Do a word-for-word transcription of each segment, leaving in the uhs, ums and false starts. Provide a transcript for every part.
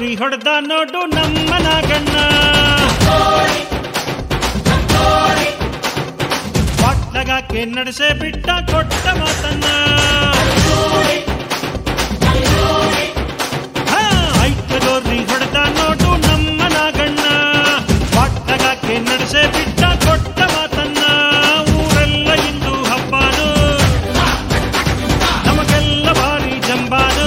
ಗೊರ್ರಿ ಹೊಡೆದ ನೋಡು ನಮ್ಮ ನಾಗಣ್ಣ. ಬಾಟ್ಲಗಾಕೆ ನಡೆಸೆ ಬಿಟ್ಟ ಕೊಟ್ಟ ಮಾತನ್ನ. ಐಕ್ಯ ಗೊರ್ರಿ ಹೊಡೆದ ನೋಡು ನಮ್ಮ ನಾಗಣ್ಣ. ಬಾಟ್ಲಗಾಕೆ ನಡೆಸೆ ಬಿಟ್ಟ ಕೊಟ್ಟ ಮಾತನ್ನ. ಊರೆಲ್ಲ ಇಂದು ಹಬ್ಬಾನು, ನಮಗೆಲ್ಲ ಭಾರಿ ಜಂಬಾನು.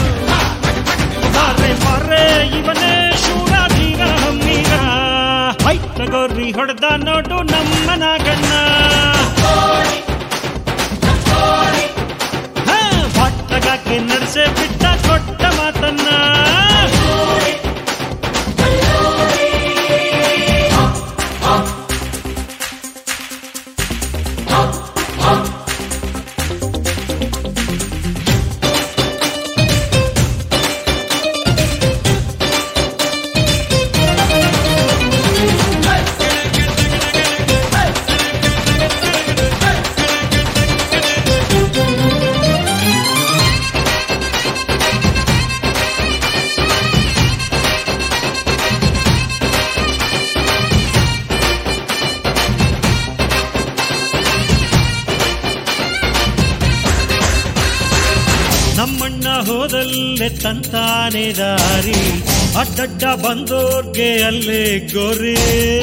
ಬಾರೆ ಬಾರೆ ಇವನೇ ಶೂರ ಧೀರ ಹಮ್ಮೀರ. ಐಕ್ಯ ಗೊರ್ರಿ ಹೊಡೆದ ನೋಡು ನಮ್ಮ ನಾಗಣ್ಣ. ಬಾಟ್ಲಗಾಕೆ ನಡೆಸೆ ಬಿಟ್ಟ ಕೊಟ್ಟ ಮಾತನ್ನ. ನಮ್ಮಣ್ಣ ಹೋದಲ್ಲೇ ತಂತಾನೆ ದಾರಿ, ಅಡ್ಡಡ್ಡ ಬಂದೋರ್ಗೆ ಅಲ್ಲೇ ಗೋರಿ.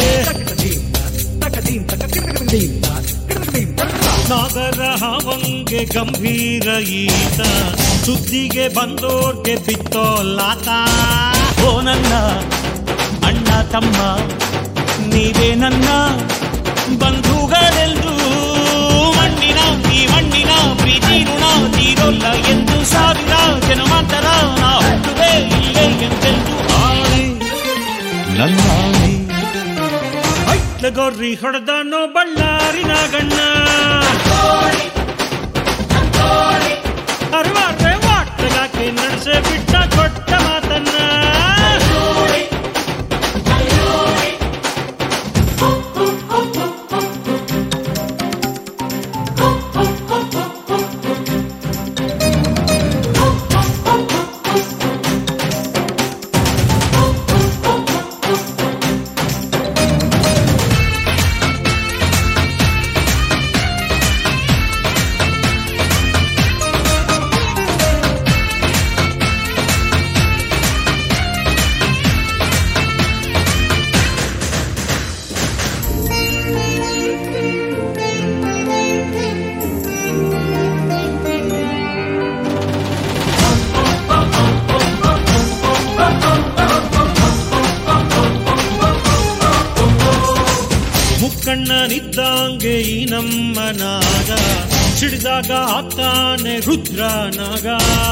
ನಾಗರ ಹಾವಂಗೆ ಗಂಭೀರ ಈತ, ಸುದ್ದಿಗೆ ಬಂದೋರ್ಗೆ ಬಿತ್ತೋಲಾತ. ಓ ನನ್ನ ಅಣ್ಣ ತಮ್ಮ ನೀವೇ ನನ್ನ ಬಂಧುಗಳೆಂದು, ಮಣ್ಣಿನ ಈ ಮಣ್ಣಿನ ಪ್ರೀತಿ ಋಣ ತೀರೋಲ್ಲ ಎಂದು ಸಾವಿರ ಜನ್ಮಾಂತರ ನಾ ಹುಟ್ಟುವೆ ಇಲ್ಲೇ ಎಂದೆಂದು ಆಣೆ ನನ್ನಾಣೆ. ಐಕ್ಯ ಗೊರ್ರಿ ಹೊಡೆದನೋ ಬಳ್ಳಾರಿ ನಾಗಣ್ಣ. ಅರ್ವಾರೆ ವಾಟ್ಲಗಾಕೆ ನಡೆಸೆ ಬಿಟ್ಟ ಕೊಟ್ಟ ಮಾತನ್ನ. ಮುಕ್ಕಣ್ಣನಿದ್ದಂಗೆ ಈ ನಮ್ಮ ನಾಗ, ಸಿಡಿದಾಗ ಆಗ್ತಾನೆ ರುದ್ರ ನಾಗ.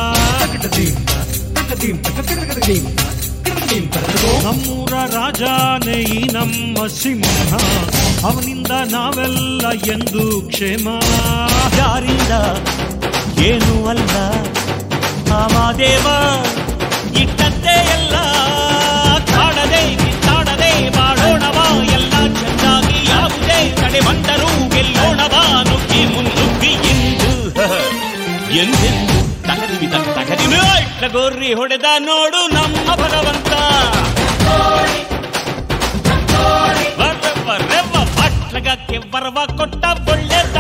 ನಮ್ಮೂರ ರಾಜಾನೆ ಈ ನಮ್ಮ ಸಿಂಹ, ಅವನಿಂದ ನಾವೆಲ್ಲ ಎಂದು ಕ್ಷೇಮ. ಯಾರಿಂದ ಏನು ಅಲ್ಲ ಮಾದೇವ ಇಟ್ಟಂತೆ ಎಲ್ಲ, ಕಾಡದೆ ಕಿತ್ತಾಡದೆ ಮಾಡೋಣವ ಎಲ್ಲ ಚೆನ್ನಾಗಿ. ಯಾವುದೇ ಕಡೆ ಬಂದರೂ ಗೆಲ್ಲೋಣವ ನುಗ್ಗಿ ಮುನ್ನುಗ್ಗಿ ಎಂದು ಎಂದೆಂದು ತಗದಿವಿ ತಗದಿವಿ. ಗೊರ್ರಿ ಹೊಡೆದ ನೋಡು ನಮ್ಮ ಭಗವಂತ. ಬಾಟ್ಲಗಾಕೆ ಬರವ ಕೊಟ್ಟ ಒಳ್ಳೆದ